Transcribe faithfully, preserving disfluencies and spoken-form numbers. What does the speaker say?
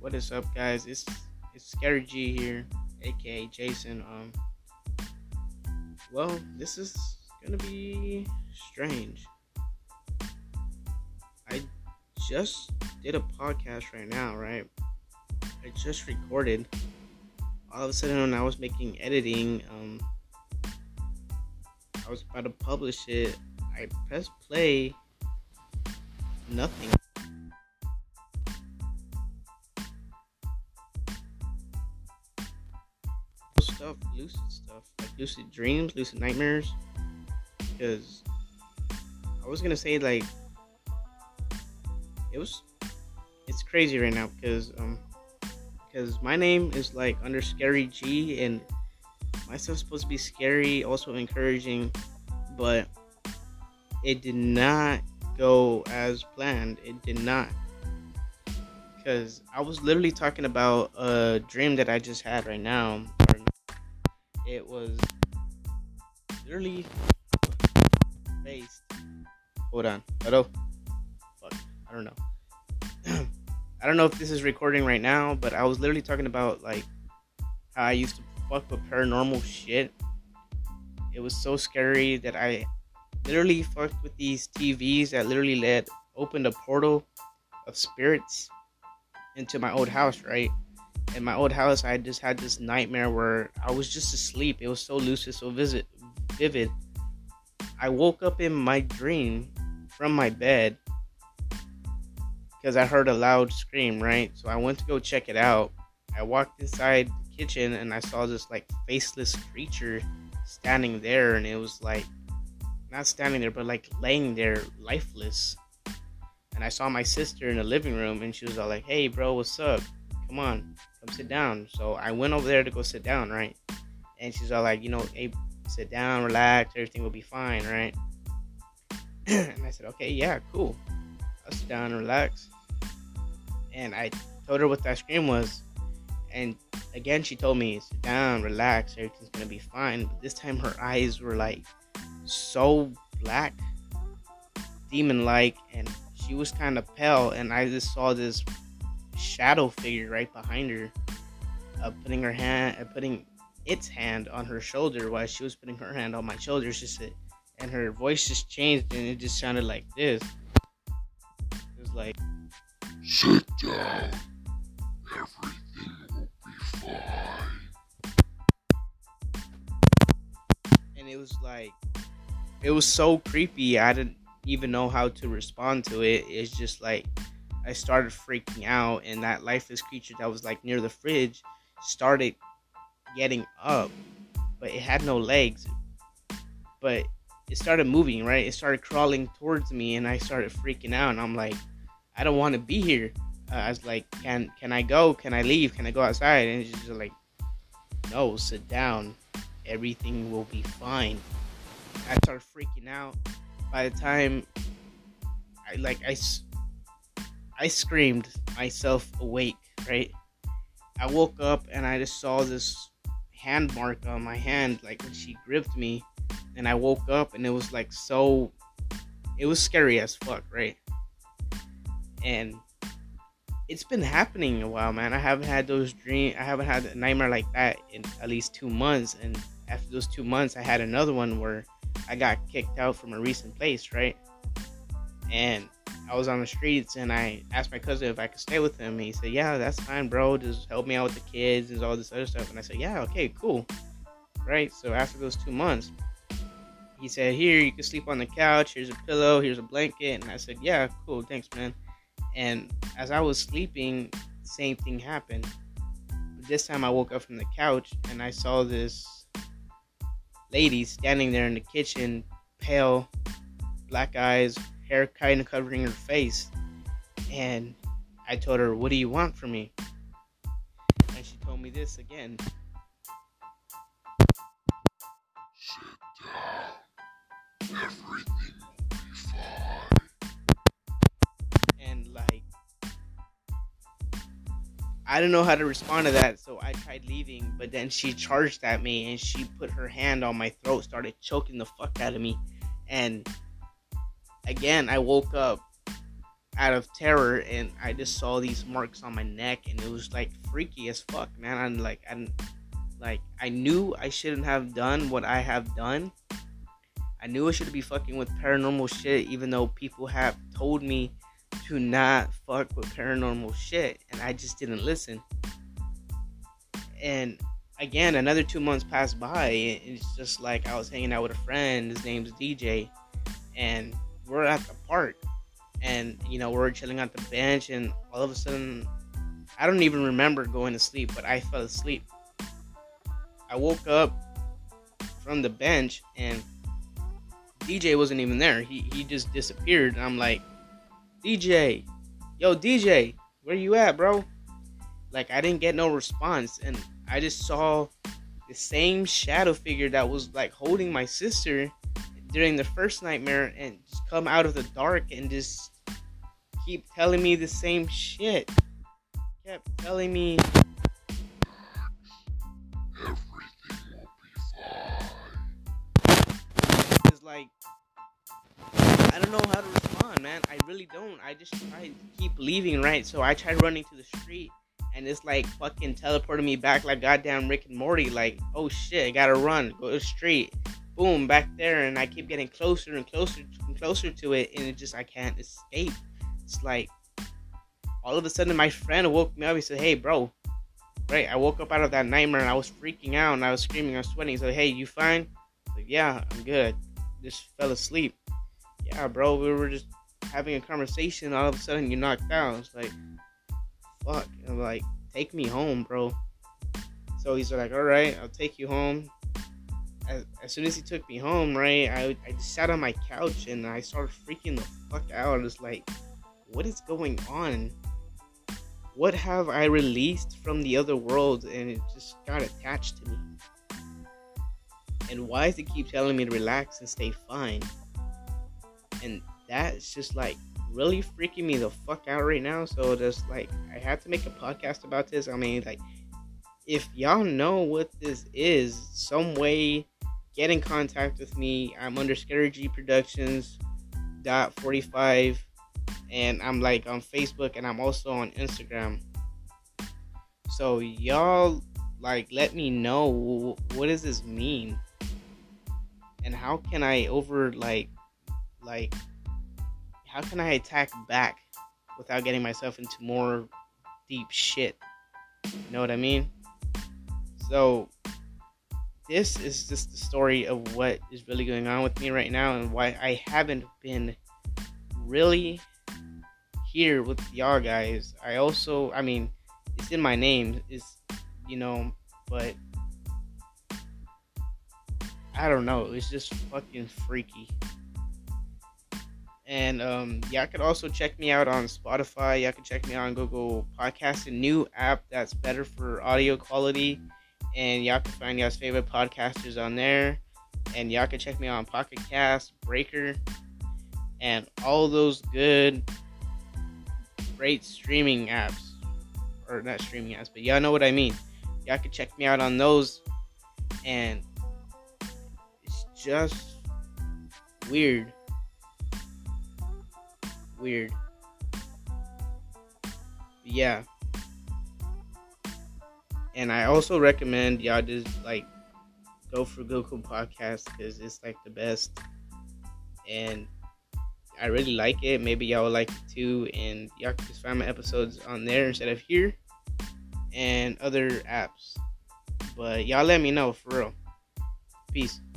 What is up, guys? It's it's Scary G here, aka Jason. Um, well, this is gonna be strange. I just did a podcast right now, right? I just recorded. All of a sudden, when I was making editing, um, I was about to publish it. I pressed play. Nothing. Stuff, lucid stuff, like lucid dreams, lucid nightmares. Because I was gonna say like it was, it's crazy right now because um, because my name is like under Scary G and my stuff's supposed to be scary, also encouraging, but it did not go as planned. It did not. Because I was literally talking about a dream that I just had right now. It was literally based. Hold on. Hello? Fuck. I don't know. I don't know if this is recording right now, but I was literally talking about like how I used to fuck with paranormal shit. It was so scary that I literally fucked with these T Vs that literally led opened a portal of spirits into my old house, right? In my old house, I just had this nightmare where I was just asleep. It was so lucid, so vivid. vivid. I woke up in my dream from my bed because I heard a loud scream, right? So I went to go check it out. I walked inside the kitchen and I saw this like faceless creature standing there, and it was like not standing there, but like laying there lifeless. And I saw my sister in the living room, and she was all like, "Hey, bro, what's up? Come on, come sit down." So I went over there to go sit down, right? And she's all like, you know, "Hey, sit down, relax, everything will be fine, right?" And I said, "Okay, yeah, cool. I'll sit down and relax." And I told her what that scream was. And again, she told me, "Sit down, relax, everything's going to be fine." But this time her eyes were like so black, demon-like, and she was kind of pale. And I just saw this shadow figure right behind her, uh, putting her hand, uh, putting its hand on her shoulder while she was putting her hand on my shoulder. Just it, and her voice just changed, and it just sounded like this. It was like, "Sit down. Everything will be fine." And it was like, it was so creepy. I didn't even know how to respond to it. It's just like I started freaking out, and that lifeless creature that was like near the fridge started getting up, but it had no legs, but it started moving, right? It started crawling towards me, and I started freaking out, and I'm like, I don't want to be here. uh, I was like, can can I go? Can I leave? Can I go outside? And it's just like, no, sit down, everything will be fine. I started freaking out. By the time I like I I screamed myself awake, right? I woke up and I just saw this hand mark on my hand, like when she gripped me. And I woke up and it was like so, it was scary as fuck, right? And it's been happening a while, man. I haven't had those dreams, I haven't had a nightmare like that in at least two months. And after those two months, I had another one where I got kicked out from a recent place, right? And I was on the streets, and I asked my cousin if I could stay with him. And he said, "Yeah, that's fine, bro. Just help me out with the kids and all this other stuff." And I said, "Yeah, okay, cool." Right? So after those two months, he said, "Here, you can sleep on the couch. Here's a pillow. Here's a blanket." And I said, "Yeah, cool. Thanks, man." And as I was sleeping, the same thing happened. But this time I woke up from the couch, and I saw this lady standing there in the kitchen, pale, black eyes, hair kind of covering her face. And I told her, "What do you want from me?" And she told me this again. "Sit down. Everything will be fine." And like, I didn't know how to respond to that, so I tried leaving, but then she charged at me and she put her hand on my throat, started choking the fuck out of me. And again, I woke up out of terror, and I just saw these marks on my neck, and it was like freaky as fuck, man. I'm like, I'm like, I knew I shouldn't have done what I have done. I knew I shouldn't be fucking with paranormal shit, even though people have told me to not fuck with paranormal shit, and I just didn't listen. And again, another two months passed by, and it's just like I was hanging out with a friend. His name's D J, and we're at the park, and you know, we're chilling on the bench, and all of a sudden, I don't even remember going to sleep, but I fell asleep. I woke up from the bench, and D J wasn't even there. He he just disappeared. And I'm like, D J, yo, D J, where you at, bro? Like, I didn't get no response, and I just saw the same shadow figure that was like holding my sister during the first nightmare, and just come out of the dark and just keep telling me the same shit. Kept telling me Everything will be fine. it's like, I don't know how to respond, man. I really don't. I just try to keep leaving, right? So I try running to the street, and it's like fucking teleporting me back like goddamn Rick and Morty. Like, oh shit, I gotta run, go to the street, boom, back there, and I keep getting closer and closer and closer to it, and it just, I can't escape. It's like, all of a sudden my friend woke me up. He said, hey bro, right, I woke up out of that nightmare, and I was freaking out, and I was screaming, I was sweating. He said, hey, you fine? I was like, yeah, I'm good. Just fell asleep. Yeah, bro, we were just having a conversation, all of a sudden you knocked out. It's like, fuck. And I'm like, take me home, bro. So he's like, all right, I'll take you home. As, as soon as he took me home, right, I, I just sat on my couch, and I started freaking the fuck out. It's like, what is going on? What have I released from the other world, and it just got attached to me? And why does it keep telling me to relax and stay fine? And that's just like really freaking me the fuck out right now. So just like, I have to make a podcast about this. I mean, like, if y'all know what this is, some way, get in contact with me. I'm under Scary G Productions dot forty-five, and I'm like on Facebook, and I'm also on Instagram. So y'all, like, let me know, what does this mean, and how can I over like like how can I attack back without getting myself into more deep shit? You know what I mean? So this is just the story of what is really going on with me right now, and why I haven't been really here with y'all guys. I also, I mean, it's in my name, it's, you know, but I don't know, it's just fucking freaky. And um, y'all could also check me out on Spotify. Y'all can check me out on Google Podcasts, a new app that's better for audio quality. And y'all can find y'all's favorite podcasters on there. And y'all can check me out on Pocket Cast, Breaker, and all those good, great streaming apps. Or not streaming apps, but y'all know what I mean. Y'all can check me out on those. And it's just weird. Weird. Yeah. And I also recommend y'all just like go for Google Podcasts, because it's like the best. And I really like it. Maybe y'all will like it too. And y'all can just find my episodes on there instead of here and other apps. But y'all let me know, for real. Peace.